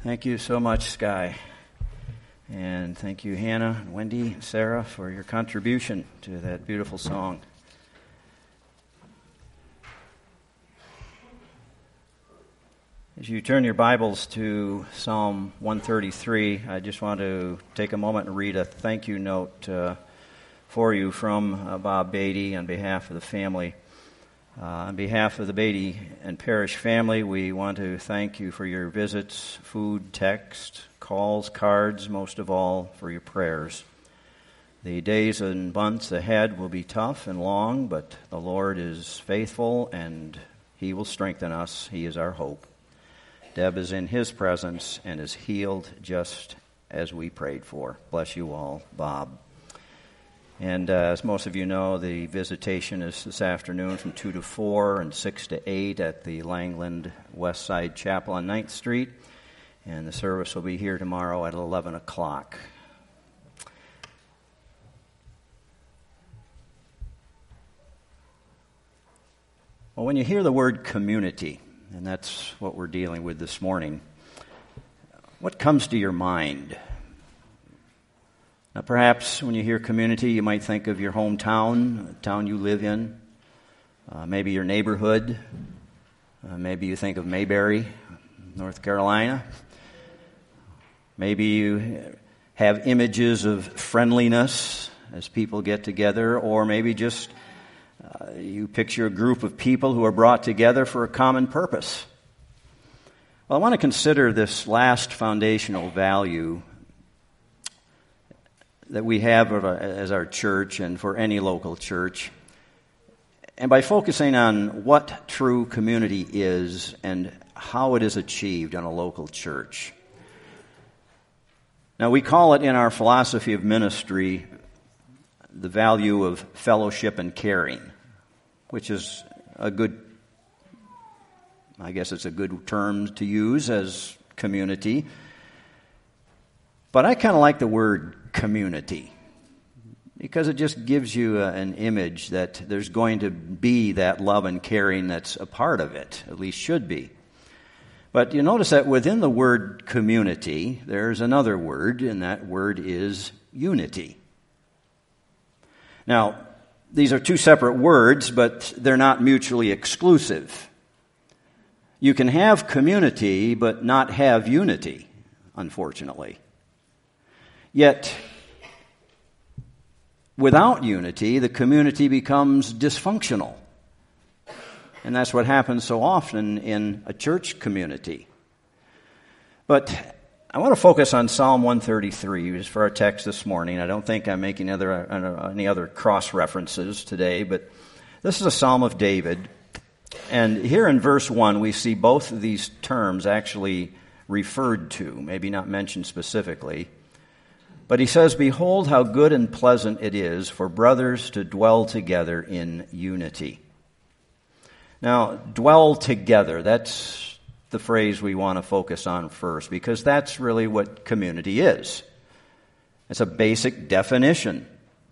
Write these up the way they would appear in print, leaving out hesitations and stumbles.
Thank you so much, Sky. And thank you, Hannah, Wendy, Sarah, for your contribution to that beautiful song. As you turn your Bibles to Psalm 133, I just want to take a moment and read a thank you note for you from Bob Beatty on behalf of the family. On behalf of the Beatty and Parrish family, we want to thank you for your visits, food, text, calls, cards, most of all for your prayers. The days and months ahead will be tough and long, but the Lord is faithful and He will strengthen us. He is our hope. Deb is in His presence and is healed just as we prayed for. Bless you all, Bob. And as most of you know, the visitation is this afternoon from 2 to 4 and 6 to 8 at the Langland West Side Chapel on 9th Street. And the service will be here tomorrow at 11 o'clock. Well, when you hear the word community, and that's what we're dealing with this morning, what comes to your mind? Now, perhaps when you hear community, you might think of your hometown, the town you live in, maybe your neighborhood. Maybe you think of Mayberry, North Carolina. Maybe you have images of friendliness as people get together, or maybe just you picture a group of people who are brought together for a common purpose. Well, I want to consider this last foundational value that we have as our church and for any local church, and by focusing on what true community is and how it is achieved in a local church. Now, we call it in our philosophy of ministry the value of fellowship and caring, which is a good, I guess it's a good term to use as community. But I kind of like the word community because it just gives you an image that there's going to be that love and caring that's a part of it, at least should be. But you notice that within the word community, there's another word, and that word is unity. Now, these are two separate words, but they're not mutually exclusive. You can have community, but not have unity, unfortunately. Yet, without unity, the community becomes dysfunctional. And that's what happens so often in a church community. But I want to focus on Psalm 133 just for our text this morning. I don't think I'm making any other cross-references today, but this is a Psalm of David. And here in verse 1, we see both of these terms actually referred to, maybe not mentioned specifically. But he says, "Behold how good and pleasant it is for brothers to dwell together in unity." Now, dwell together, that's the phrase we want to focus on first, because that's really what community is. It's a basic definition.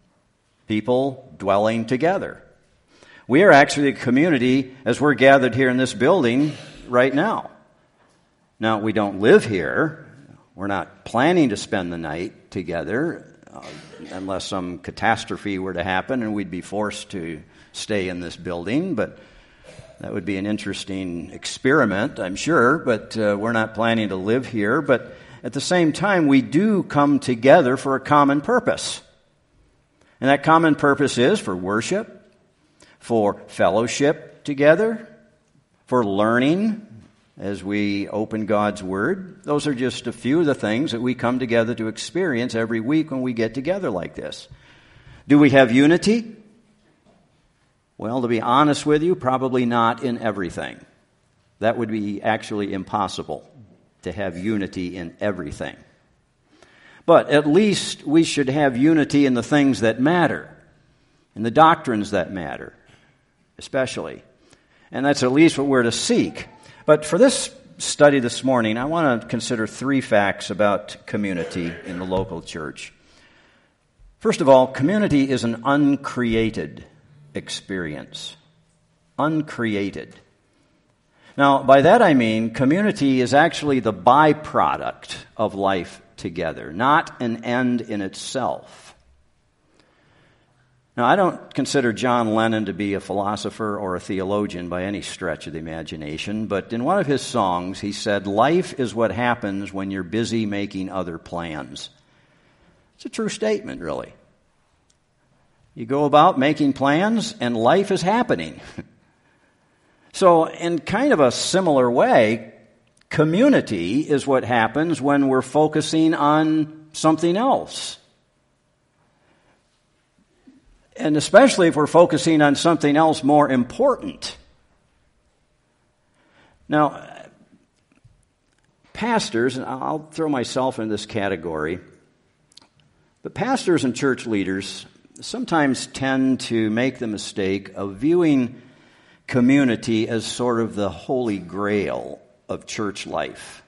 People dwelling together. We are actually a community as we're gathered here in this building right now. Now, we don't live here. We're not planning to spend the night together unless some catastrophe were to happen and we'd be forced to stay in this building. But that would be an interesting experiment, I'm sure. But we're not planning to live here. But at the same time, we do come together for a common purpose. And that common purpose is for worship, for fellowship together, for learning as we open God's Word. Those are just a few of the things that we come together to experience every week when we get together like this. Do we have unity? Well, to be honest with you, probably not in everything. That would be actually impossible to have unity in everything. But at least we should have unity in the things that matter, in the doctrines that matter, especially. And that's at least what we're to seek. But for this study this morning, I want to consider three facts about community in the local church. First of all, community is an uncreated experience. Uncreated. Now, by that I mean community is actually the byproduct of life together, not an end in itself. Now, I don't consider John Lennon to be a philosopher or a theologian by any stretch of the imagination, but in one of his songs he said, "Life is what happens when you're busy making other plans." It's a true statement, really. You go about making plans, and life is happening. So, in kind of a similar way, community is what happens when we're focusing on something else. And especially if we're focusing on something else more important. Now, pastors, and I'll throw myself in this category, but pastors and church leaders sometimes tend to make the mistake of viewing community as sort of the holy grail of church life.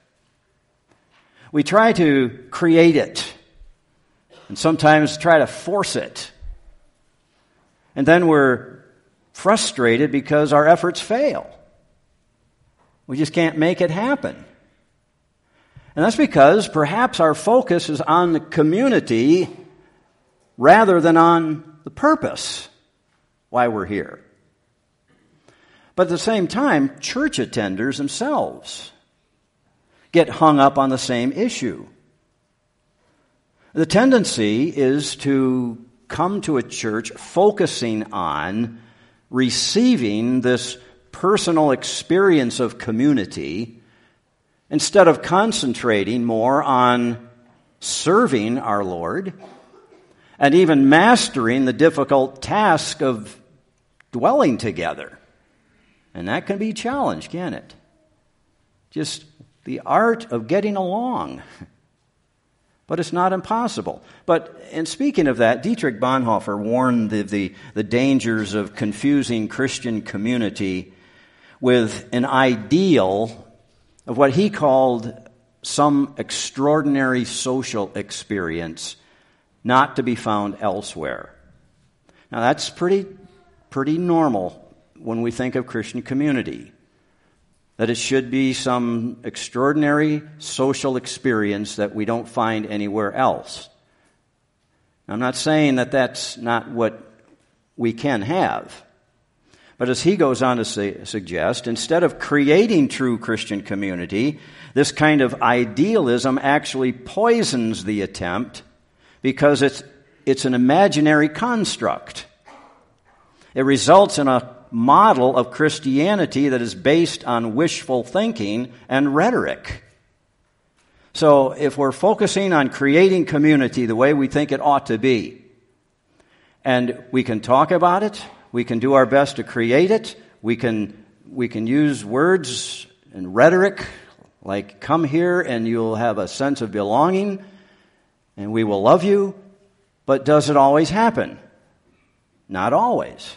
We try to create it, and sometimes try to force it. And then we're frustrated because our efforts fail. We just can't make it happen. And that's because perhaps our focus is on the community rather than on the purpose why we're here. But at the same time, church attenders themselves get hung up on the same issue. The tendency is to come to a church focusing on receiving this personal experience of community instead of concentrating more on serving our Lord and even mastering the difficult task of dwelling together. And that can be a challenge, can't it? Just the art of getting along. But it's not impossible. But in speaking of that, Dietrich Bonhoeffer warned the dangers of confusing Christian community with an ideal of what he called some extraordinary social experience not to be found elsewhere. Now that's pretty normal when we think of Christian community, that it should be some extraordinary social experience that we don't find anywhere else. Now, I'm not saying that that's not what we can have, but as he goes on to suggest, instead of creating true Christian community, this kind of idealism actually poisons the attempt because it's an imaginary construct. It results in a model of Christianity that is based on wishful thinking and rhetoric. So if we're focusing on creating community the way we think it ought to be, and we can talk about it, we can do our best to create it, we can use words and rhetoric like come here and you'll have a sense of belonging and we will love you, but does it always happen? Not always.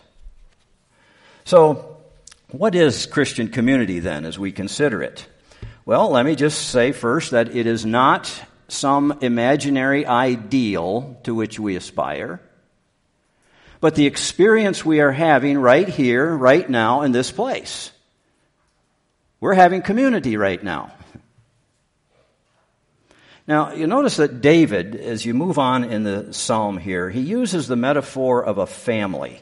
So, what is Christian community then as we consider it? Well, let me just say first that it is not some imaginary ideal to which we aspire, but the experience we are having right here, right now, in this place. We're having community right now. Now, you notice that David, as you move on in the psalm here, he uses the metaphor of a family.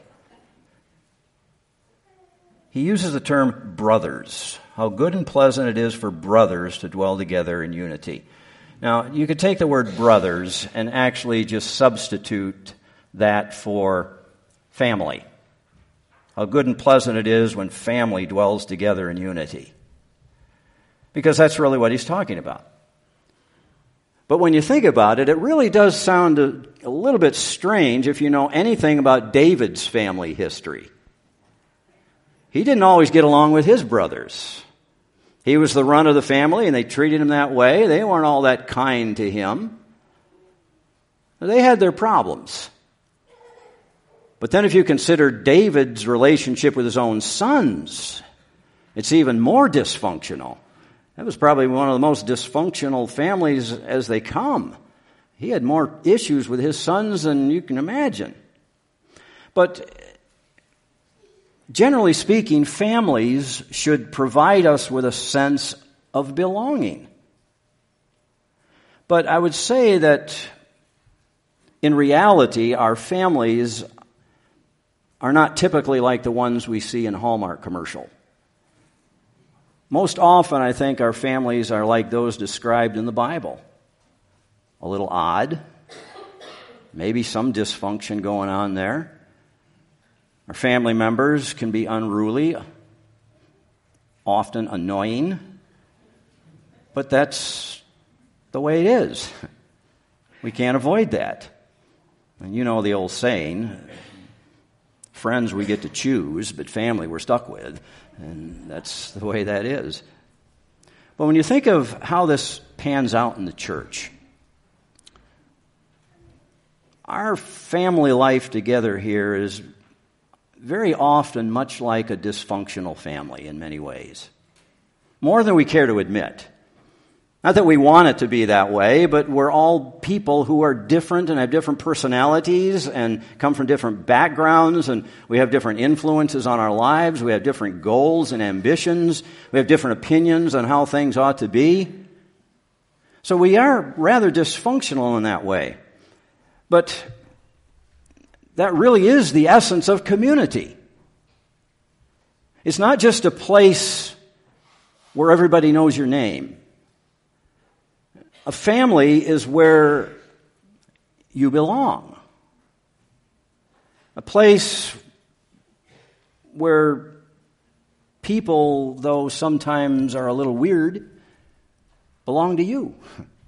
He uses the term brothers. How good and pleasant it is for brothers to dwell together in unity. Now, you could take the word brothers and actually just substitute that for family. How good and pleasant it is when family dwells together in unity. Because that's really what he's talking about. But when you think about it, it really does sound a little bit strange if you know anything about David's family history. He didn't always get along with his brothers. He was the runt of the family, and they treated him that way. They weren't all that kind to him. They had their problems. But then if you consider David's relationship with his own sons, it's even more dysfunctional. That was probably one of the most dysfunctional families as they come. He had more issues with his sons than you can imagine. But Generally speaking, families should provide us with a sense of belonging. But I would say that in reality, our families are not typically like the ones we see in Hallmark commercial. Most often, I think our families are like those described in the Bible. A little odd, maybe some dysfunction going on there. Our family members can be unruly, often annoying, but that's the way it is. We can't avoid that. And you know the old saying, friends we get to choose, but family we're stuck with, and that's the way that is. But when you think of how this pans out in the church, our family life together here is very often much like a dysfunctional family in many ways. More than we care to admit. Not that we want it to be that way, but we're all people who are different and have different personalities and come from different backgrounds, and we have different influences on our lives. We have different goals and ambitions. We have different opinions on how things ought to be. So we are rather dysfunctional in that way. But that really is the essence of community. It's not just a place where everybody knows your name. A family is where you belong. A place where people, though sometimes are a little weird, belong to you.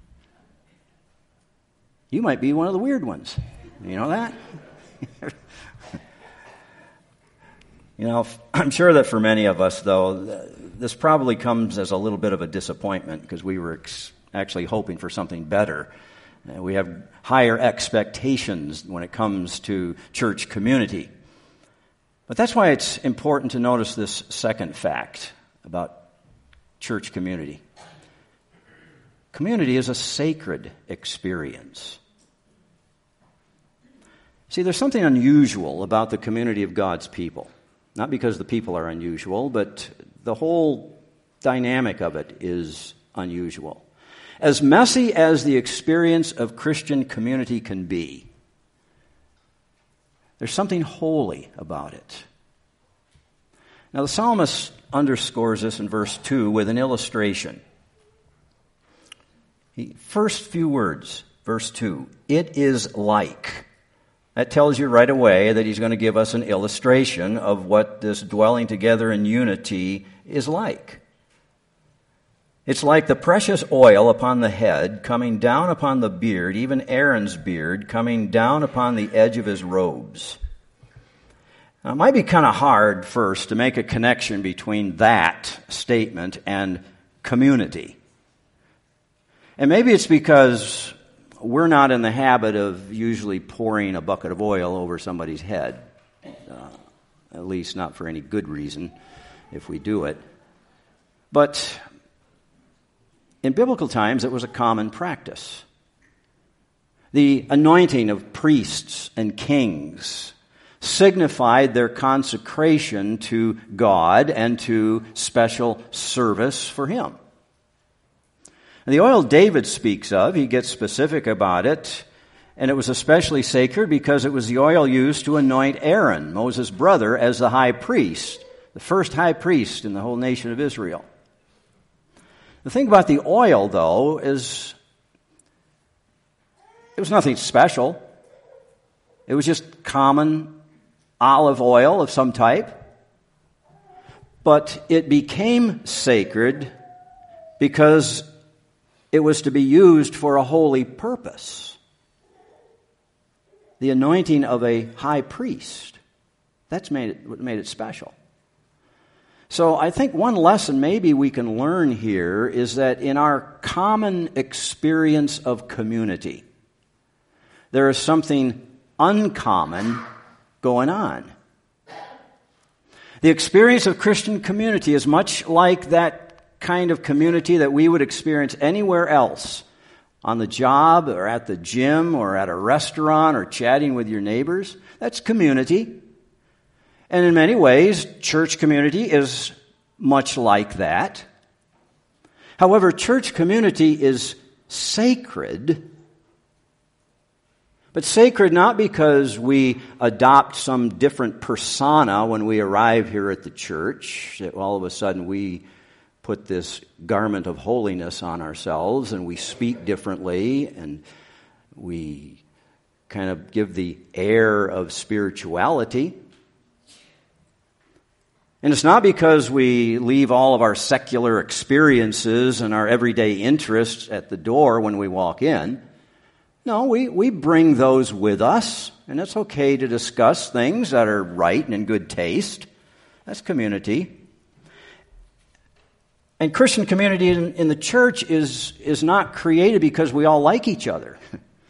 You might be one of the weird ones. You know that? You know, I'm sure that for many of us, though, this probably comes as a little bit of a disappointment because we were actually hoping for something better. We have higher expectations when it comes to church community. But that's why it's important to notice this second fact about church community. Community is a sacred experience. See, there's something unusual about the community of God's people. Not because the people are unusual, but the whole dynamic of it is unusual. As messy as the experience of Christian community can be, there's something holy about it. Now, the psalmist underscores this in verse 2 with an illustration. First few words, verse 2, it is like. That tells you right away that he's going to give us an illustration of what this dwelling together in unity is like. It's like the precious oil upon the head coming down upon the beard, even Aaron's beard, coming down upon the edge of his robes. Now, it might be kind of hard first to make a connection between that statement and community. And maybe it's because we're not in the habit of usually pouring a bucket of oil over somebody's head, at least not for any good reason if we do it. But in biblical times, it was a common practice. The anointing of priests and kings signified their consecration to God and to special service for Him. And the oil David speaks of, he gets specific about it, and it was especially sacred because it was the oil used to anoint Aaron, Moses' brother, as the high priest, the first high priest in the whole nation of Israel. The thing about the oil, though, is it was nothing special. It was just common olive oil of some type. But it became sacred because it was to be used for a holy purpose. The anointing of a high priest. That's what made it special. So I think one lesson maybe we can learn here is that in our common experience of community, there is something uncommon going on. The experience of Christian community is much like that kind of community that we would experience anywhere else, on the job or at the gym or at a restaurant or chatting with your neighbors. That's community. And in many ways, church community is much like that. However, church community is sacred, but sacred not because we adopt some different persona when we arrive here at the church, that all of a sudden we put this garment of holiness on ourselves and we speak differently and we kind of give the air of spirituality. And it's not because we leave all of our secular experiences and our everyday interests at the door when we walk in. No, we bring those with us, and it's okay to discuss things that are right and in good taste. That's community. And Christian community in the church is not created because we all like each other,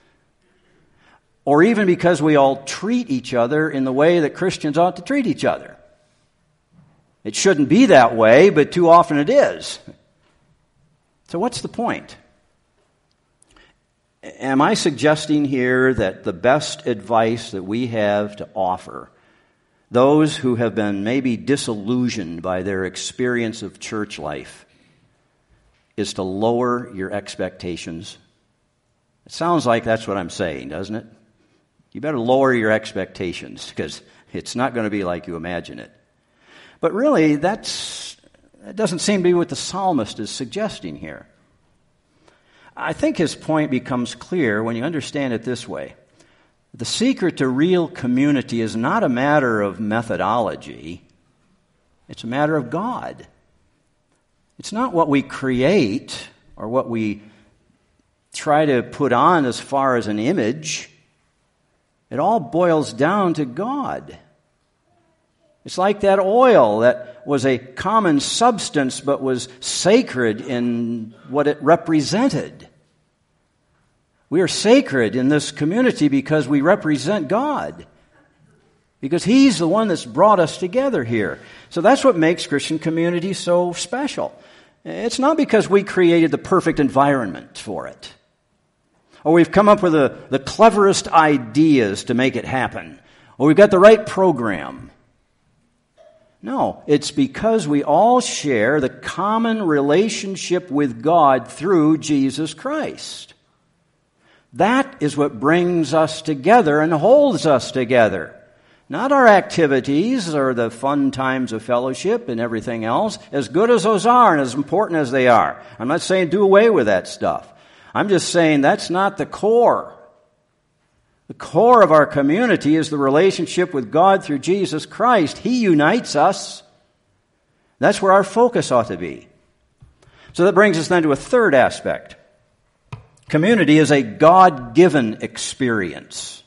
or even because we all treat each other in the way that Christians ought to treat each other. It shouldn't be that way, but too often it is. So what's the point? Am I suggesting here that the best advice that we have to offer those who have been maybe disillusioned by their experience of church life is to lower your expectations? It sounds like that's what I'm saying, doesn't it? You better lower your expectations because it's not going to be like you imagine it. But really, that doesn't seem to be what the psalmist is suggesting here. I think his point becomes clear when you understand it this way. The secret to real community is not a matter of methodology. It's a matter of God. It's not what we create or what we try to put on as far as an image. It all boils down to God. It's like that oil that was a common substance but was sacred in what it represented. We are sacred in this community because we represent God. Because He's the one that's brought us together here. So that's what makes Christian community so special. It's not because we created the perfect environment for it, or we've come up with the cleverest ideas to make it happen, or we've got the right program. No, it's because we all share the common relationship with God through Jesus Christ. That is what brings us together and holds us together. Not our activities or the fun times of fellowship and everything else, as good as those are and as important as they are. I'm not saying do away with that stuff. I'm just saying that's not the core. The core of our community is the relationship with God through Jesus Christ. He unites us. That's where our focus ought to be. So that brings us then to a third aspect. Community is a God-given experience.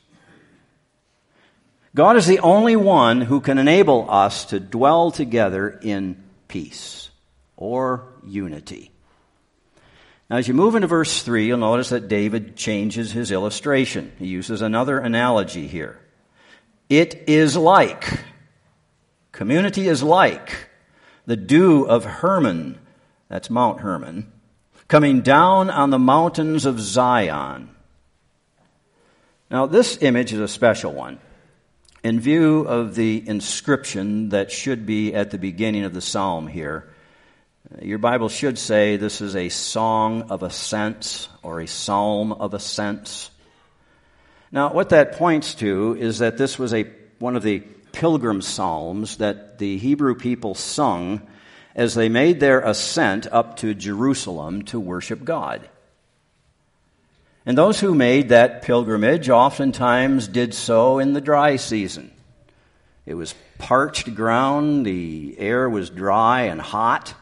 God is the only one who can enable us to dwell together in peace or unity. Now, as you move into verse 3, you'll notice that David changes his illustration. He uses another analogy here. It is like, community is like the dew of Hermon, that's Mount Hermon, coming down on the mountains of Zion. Now, this image is a special one. In view of the inscription that should be at the beginning of the psalm here, your Bible should say this is a song of ascents or a psalm of ascents. Now, what that points to is that this was one of the pilgrim psalms that the Hebrew people sung as they made their ascent up to Jerusalem to worship God. And those who made that pilgrimage oftentimes did so in the dry season. It was parched ground, the air was dry and hot.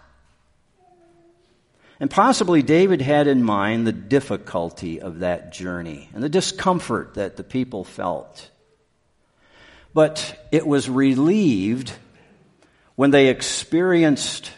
And possibly David had in mind the difficulty of that journey and the discomfort that the people felt. But it was relieved when they experienced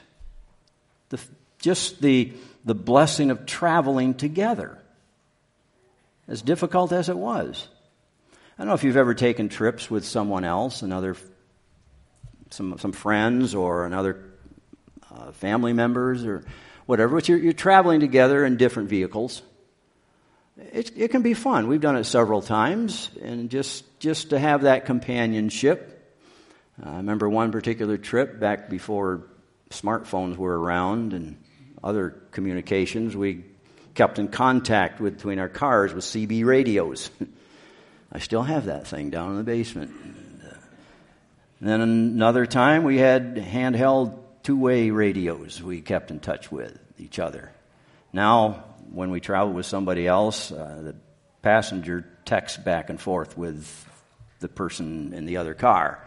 the blessing of traveling together, as difficult as it was. I don't know if you've ever taken trips with someone else, some friends or another family members or whatever, but you're traveling together in different vehicles. It can be fun. We've done it several times, and just to have that companionship, I remember one particular trip back before smartphones were around and other communications. We kept in contact between our cars with CB radios. I still have that thing down in the basement. And then another time we had handheld two-way radios we kept in touch with each other. Now, when we travel with somebody else, the passenger texts back and forth with the person in the other car.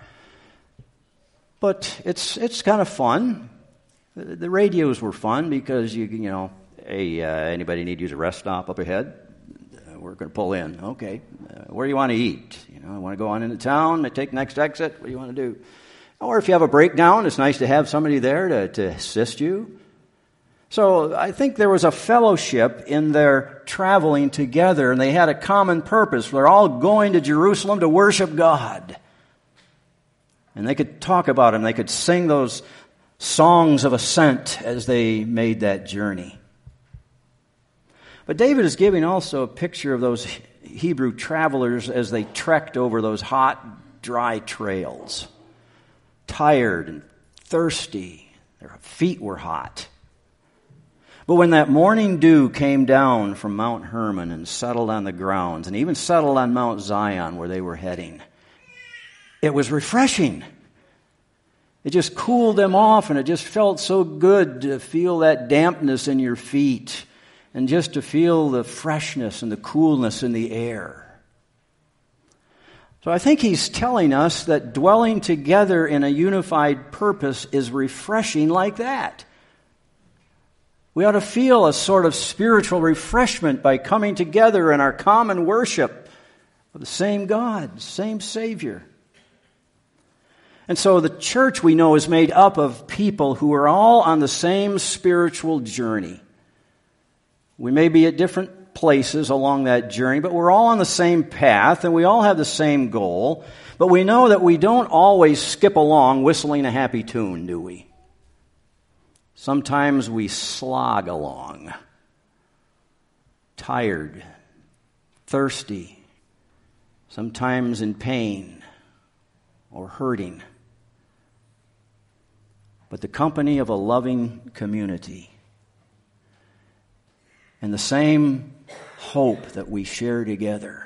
But it's kind of fun. The radios were fun because you know, hey, anybody need to use a rest stop up ahead? We're going to pull in. Okay, where do you want to eat? You know, I want to go on into town. Take the next exit. What do you want to do? Or if you have a breakdown, it's nice to have somebody there to assist you. So I think there was a fellowship in their traveling together, and they had a common purpose. They're all going to Jerusalem to worship God. And they could talk about Him. They could sing those songs of ascent as they made that journey. But David is giving also a picture of those Hebrew travelers as they trekked over those hot, dry trails. Tired and thirsty. Their feet were hot. But when that morning dew came down from Mount Hermon and settled on the grounds, and even settled on Mount Zion where they were heading, it was refreshing. It just cooled them off, and it just felt so good to feel that dampness in your feet and just to feel the freshness and the coolness in the air. So I think he's telling us that dwelling together in a unified purpose is refreshing like that. We ought to feel a sort of spiritual refreshment by coming together in our common worship of the same God, same Savior. And so the church, we know, is made up of people who are all on the same spiritual journey. We may be at different places along that journey, but we're all on the same path, and we all have the same goal. But we know that we don't always skip along whistling a happy tune, do we? Sometimes we slog along, tired, thirsty, sometimes in pain or hurting. But the company of a loving community and the same hope that we share together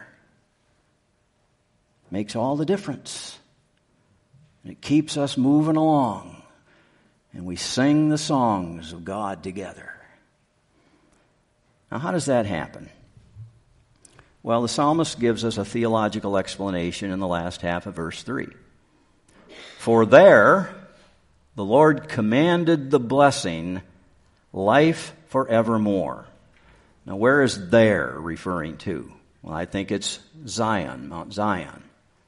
makes all the difference. And it keeps us moving along. And we sing the songs of God together. Now, how does that happen? Well, the psalmist gives us a theological explanation in the last half of verse 3. For there the Lord commanded the blessing, life forevermore. Now, where is there referring to? Well, I think it's Zion, Mount Zion.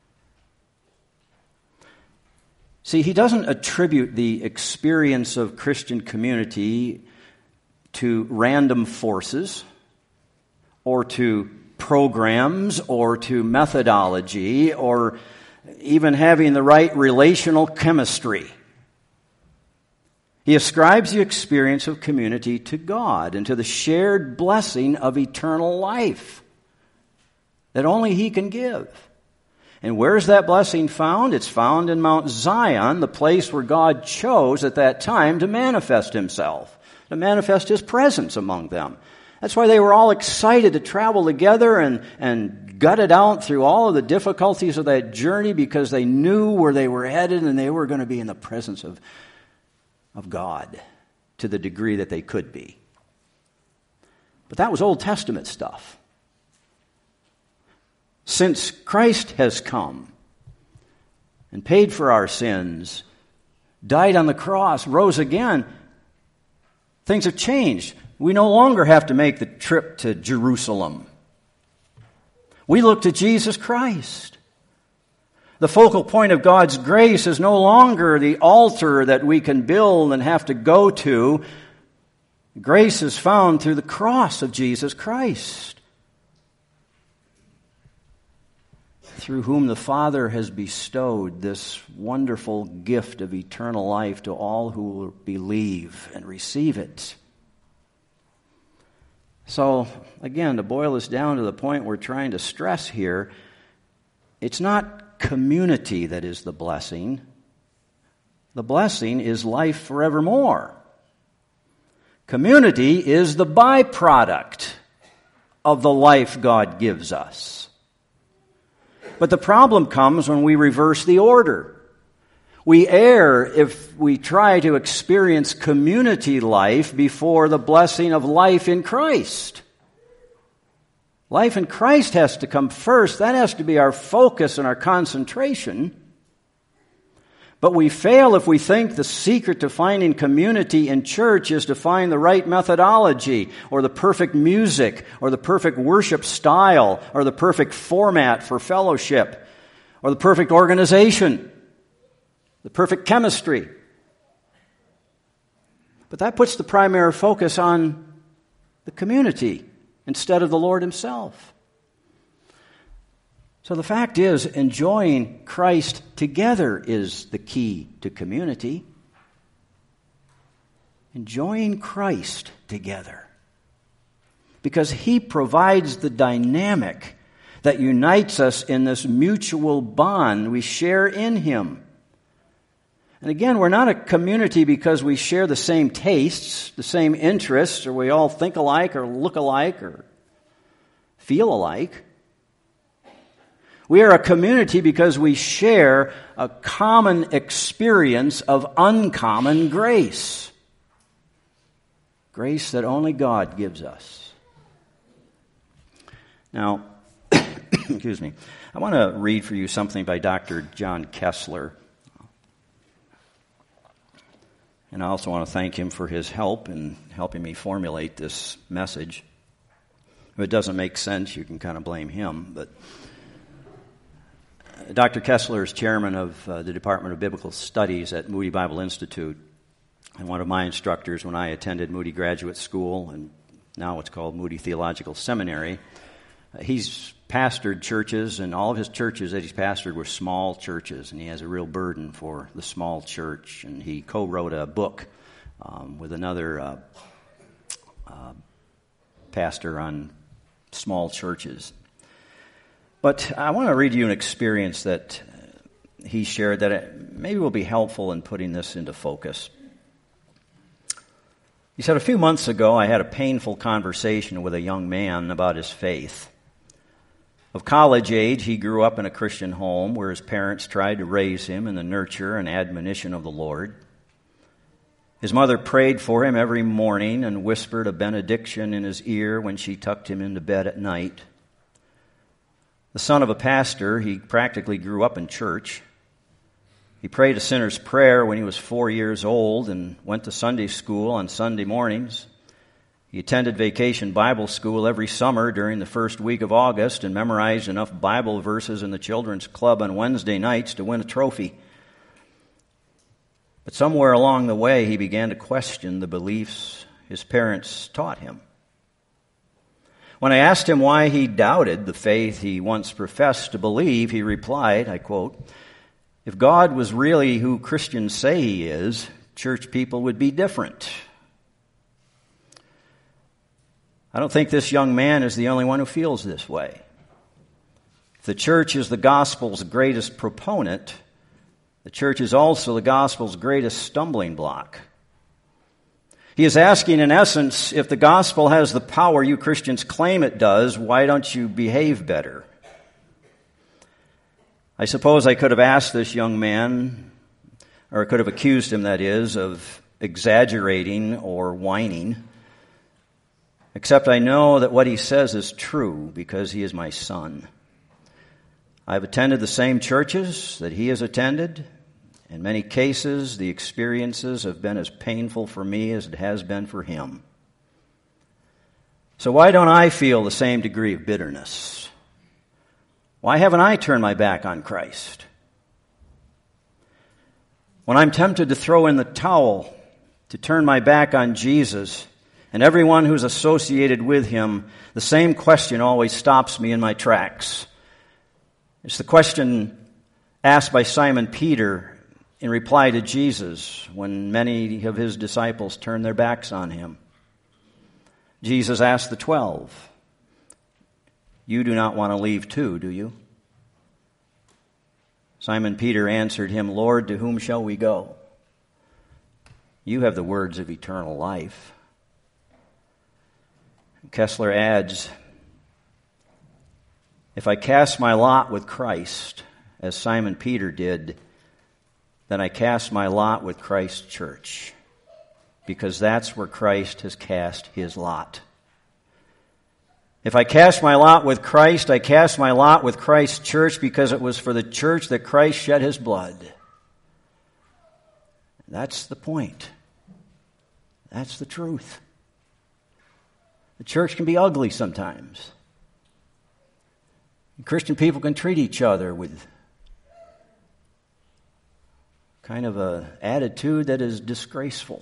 See, he doesn't attribute the experience of Christian community to random forces or to programs or to methodology or even having the right relational chemistry. He ascribes the experience of community to God and to the shared blessing of eternal life that only He can give. And where's that blessing found? It's found in Mount Zion, the place where God chose at that time to manifest Himself, to manifest His presence among them. That's why they were all excited to travel together and gut it out through all of the difficulties of that journey because they knew where they were headed and they were going to be in the presence of God to the degree that they could be. But that was Old Testament stuff. Since Christ has come and paid for our sins, died on the cross, rose again, things have changed. We no longer have to make the trip to Jerusalem. We look to Jesus Christ. The focal point of God's grace is no longer the altar that we can build and have to go to. Grace is found through the cross of Jesus Christ, through whom the Father has bestowed this wonderful gift of eternal life to all who will believe and receive it. So, again, to boil this down to the point we're trying to stress here, it's not community that is the blessing, The blessing is life forevermore. Community is the byproduct of the life God gives us. But the problem comes when we reverse the order. We err if we try to experience community life before the blessing of life in Christ. Life in Christ has to come first. That has to be our focus and our concentration. But we fail if we think the secret to finding community in church is to find the right methodology, or the perfect music, or the perfect worship style, or the perfect format for fellowship, or the perfect organization, the perfect chemistry. But that puts the primary focus on the community instead of the Lord Himself. So the fact is, enjoying Christ together is the key to community. Enjoying Christ together. Because He provides the dynamic that unites us in this mutual bond we share in Him. And again, we're not a community because we share the same tastes, the same interests, or we all think alike or look alike or feel alike. We are a community because we share a common experience of uncommon grace. Grace that only God gives us. Now, excuse me, I want to read for you something by Dr. John Kessler. And I also want to thank him for his help in helping me formulate this message. If it doesn't make sense, you can kind of blame him, but Dr. Kessler is chairman of the Department of Biblical Studies at Moody Bible Institute, and one of my instructors when I attended Moody Graduate School, and now it's called Moody Theological Seminary. He's pastored churches, and all of his churches that he's pastored were small churches, and he has a real burden for the small church, and he co-wrote a book with another pastor on small churches. But I want to read you an experience that he shared that maybe will be helpful in putting this into focus. He said, a few months ago, I had a painful conversation with a young man about his faith. Of college age, he grew up in a Christian home where his parents tried to raise him in the nurture and admonition of the Lord. His mother prayed for him every morning and whispered a benediction in his ear when she tucked him into bed at night. The son of a pastor, he practically grew up in church. He prayed a sinner's prayer when he was 4 years old and went to Sunday school on Sunday mornings. He attended vacation Bible school every summer during the first week of August and memorized enough Bible verses in the children's club on Wednesday nights to win a trophy. But somewhere along the way, he began to question the beliefs his parents taught him. When I asked him why he doubted the faith he once professed to believe, he replied, I quote, "If God was really who Christians say He is, church people would be different." I don't think this young man is the only one who feels this way. If the church is the gospel's greatest proponent, the church is also the gospel's greatest stumbling block. He is asking, in essence, if the gospel has the power you Christians claim it does, why don't you behave better? I suppose I could have asked this young man, or I could have accused him, that is, of exaggerating or whining. Except I know that what he says is true because he is my son. I've attended the same churches that he has attended. In many cases, the experiences have been as painful for me as it has been for him. So why don't I feel the same degree of bitterness? Why haven't I turned my back on Christ? When I'm tempted to throw in the towel, to turn my back on Jesus and everyone who's associated with Him, the same question always stops me in my tracks. It's the question asked by Simon Peter in reply to Jesus when many of His disciples turned their backs on Him. Jesus asked the 12, "You do not want to leave too, do you?" Simon Peter answered Him, "Lord, to whom shall we go? You have the words of eternal life. Kessler adds, if I cast my lot with Christ, as Simon Peter did, then I cast my lot with Christ's church, because that's where Christ has cast his lot. If I cast my lot with Christ, I cast my lot with Christ's church, because it was for the church that Christ shed his blood. That's the point. That's the truth. The church can be ugly sometimes. Christian people can treat each other with kind of an attitude that is disgraceful.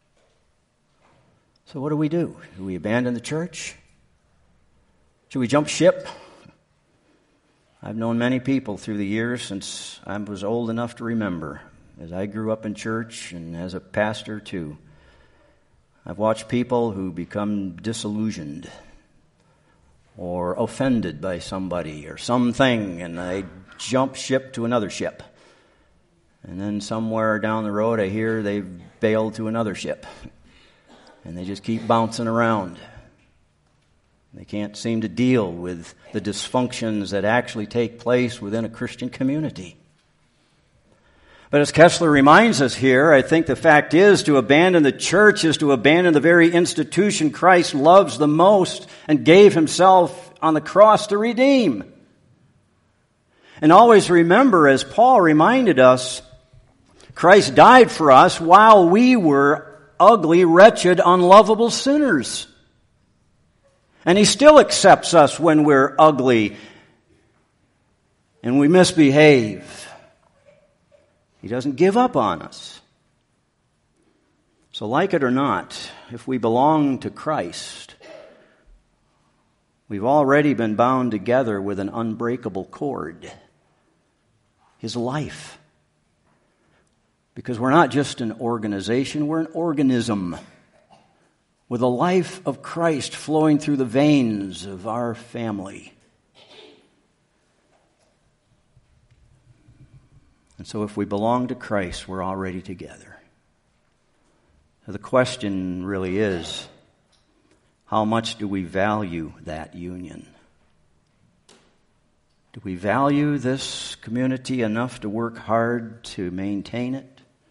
So what do? Do we abandon the church? Should we jump ship? I've known many people through the years since I was old enough to remember, as I grew up in church and as a pastor too. I've watched people who become disillusioned or offended by somebody or something, and they jump ship to another ship. And then somewhere down the road I hear they've bailed to another ship. And they just keep bouncing around. They can't seem to deal with the dysfunctions that actually take place within a Christian community. But as Kessler reminds us here, I think the fact is to abandon the church is to abandon the very institution Christ loves the most and gave himself on the cross to redeem. And always remember, as Paul reminded us, Christ died for us while we were ugly, wretched, unlovable sinners. And he still accepts us when we're ugly and we misbehave. He doesn't give up on us. So like it or not, if we belong to Christ, we've already been bound together with an unbreakable cord, his life. Because we're not just an organization, we're an organism with the life of Christ flowing through the veins of our family. And so if we belong to Christ, we're already together. So the question really is, how much do we value that union? Do we value this community enough to work hard to maintain it?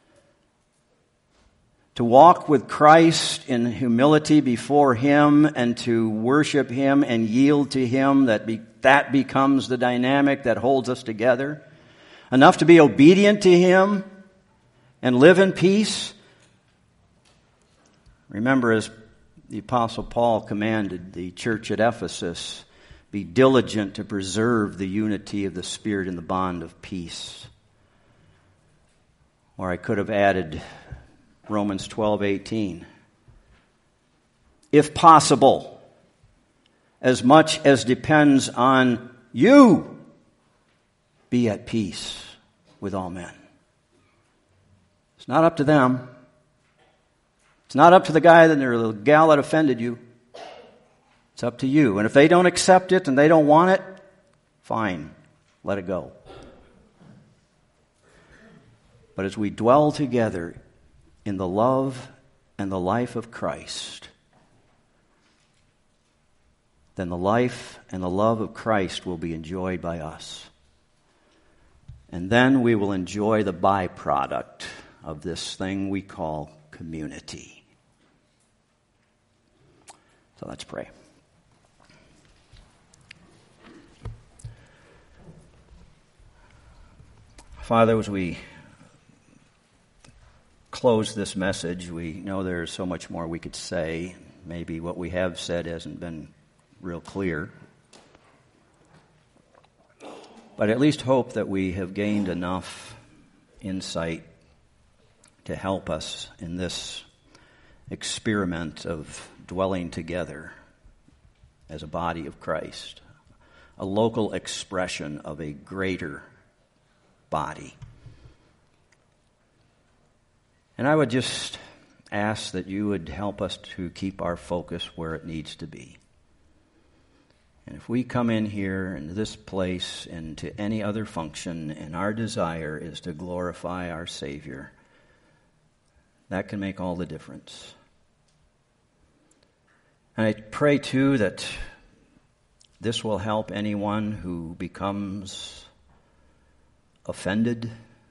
To walk with Christ in humility before him and to worship him and yield to him, that becomes the dynamic that holds us together? Enough to be obedient to him and live in peace? Remember, as the Apostle Paul commanded the church at Ephesus, be diligent to preserve the unity of the Spirit in the bond of peace. Or I could have added Romans 12:18. If possible, as much as depends on you, be at peace with all men. It's not up to them. It's not up to the guy or the gal that offended you. It's up to you. And if they don't accept it and they don't want it, fine, let it go. But as we dwell together in the love and the life of Christ, then the life and the love of Christ will be enjoyed by us. And then we will enjoy the byproduct of this thing we call community. So let's pray. Father, as we close this message, we know there's so much more we could say. Maybe what we have said hasn't been real clear. But at least hope that we have gained enough insight to help us in this experiment of dwelling together as a body of Christ, a local expression of a greater body. And I would just ask that you would help us to keep our focus where it needs to be. And if we come in here into this place and to any other function, and our desire is to glorify our Savior, That can make all the difference. And I pray, too, that this will help anyone who becomes offended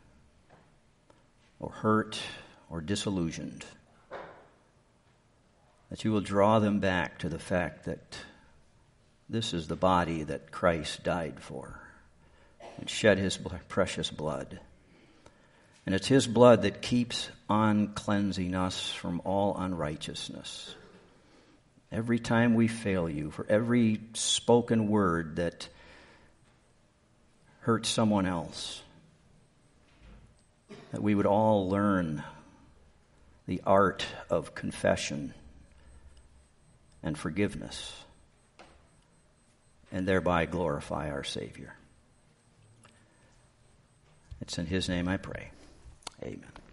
or hurt or disillusioned, that you will draw them back to the fact that this is the body that Christ died for and shed his precious blood. And it's his blood that keeps on cleansing us from all unrighteousness. Every time we fail you, for every spoken word that hurts someone else, that we would all learn the art of confession and forgiveness, and thereby glorify our Savior. It's in his name I pray. Amen.